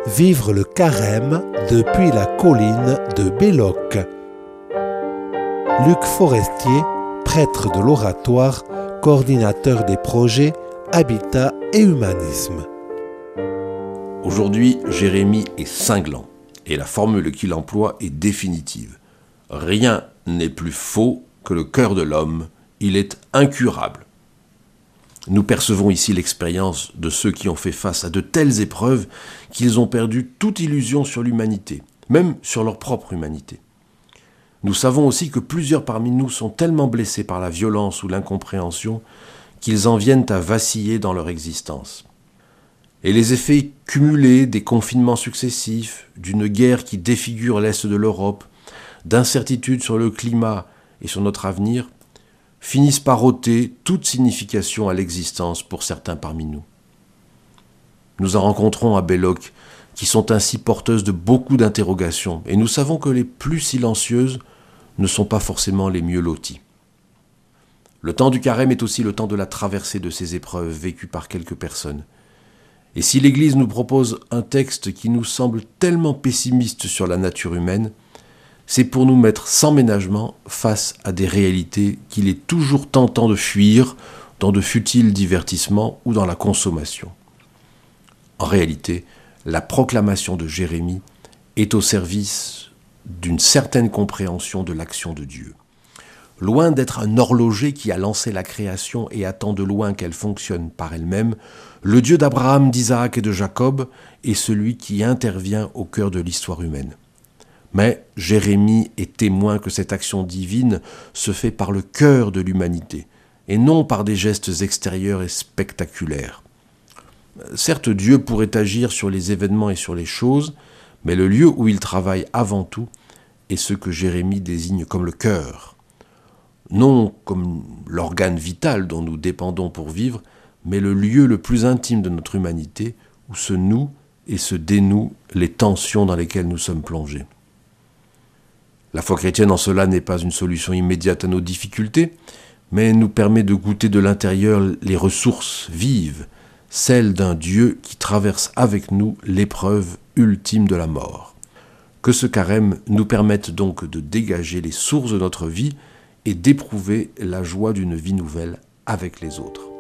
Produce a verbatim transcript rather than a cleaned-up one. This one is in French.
Vivre le carême depuis la colline de Belloc. Luc Forestier, prêtre de l'Oratoire, coordinateur des projets Habitat et Humanisme. Aujourd'hui, Jérémie est cinglant et la formule qu'il emploie est définitive. Rien n'est plus faux que le cœur de l'homme, il est incurable. Nous percevons ici l'expérience de ceux qui ont fait face à de telles épreuves qu'ils ont perdu toute illusion sur l'humanité, même sur leur propre humanité. Nous savons aussi que plusieurs parmi nous sont tellement blessés par la violence ou l'incompréhension qu'ils en viennent à vaciller dans leur existence. Et les effets cumulés des confinements successifs, d'une guerre qui défigure l'Est de l'Europe, d'incertitudes sur le climat et sur notre avenir, finissent par ôter toute signification à l'existence pour certains parmi nous. Nous en rencontrons à Belloc, qui sont ainsi porteuses de beaucoup d'interrogations, et nous savons que les plus silencieuses ne sont pas forcément les mieux loties. Le temps du carême est aussi le temps de la traversée de ces épreuves vécues par quelques personnes. Et si l'Église nous propose un texte qui nous semble tellement pessimiste sur la nature humaine, c'est pour nous mettre sans ménagement face à des réalités qu'il est toujours tentant de fuir dans de futiles divertissements ou dans la consommation. En réalité, la proclamation de Jérémie est au service d'une certaine compréhension de l'action de Dieu. Loin d'être un horloger qui a lancé la création et attend de loin qu'elle fonctionne par elle-même, le Dieu d'Abraham, d'Isaac et de Jacob est celui qui intervient au cœur de l'histoire humaine. Mais Jérémie est témoin que cette action divine se fait par le cœur de l'humanité, et non par des gestes extérieurs et spectaculaires. Certes, Dieu pourrait agir sur les événements et sur les choses, mais le lieu où il travaille avant tout est ce que Jérémie désigne comme le cœur. Non comme l'organe vital dont nous dépendons pour vivre, mais le lieu le plus intime de notre humanité, où se nouent et se dénouent les tensions dans lesquelles nous sommes plongés. La foi chrétienne en cela n'est pas une solution immédiate à nos difficultés, mais nous permet de goûter de l'intérieur les ressources vives, celles d'un Dieu qui traverse avec nous l'épreuve ultime de la mort. Que ce carême nous permette donc de dégager les sources de notre vie et d'éprouver la joie d'une vie nouvelle avec les autres.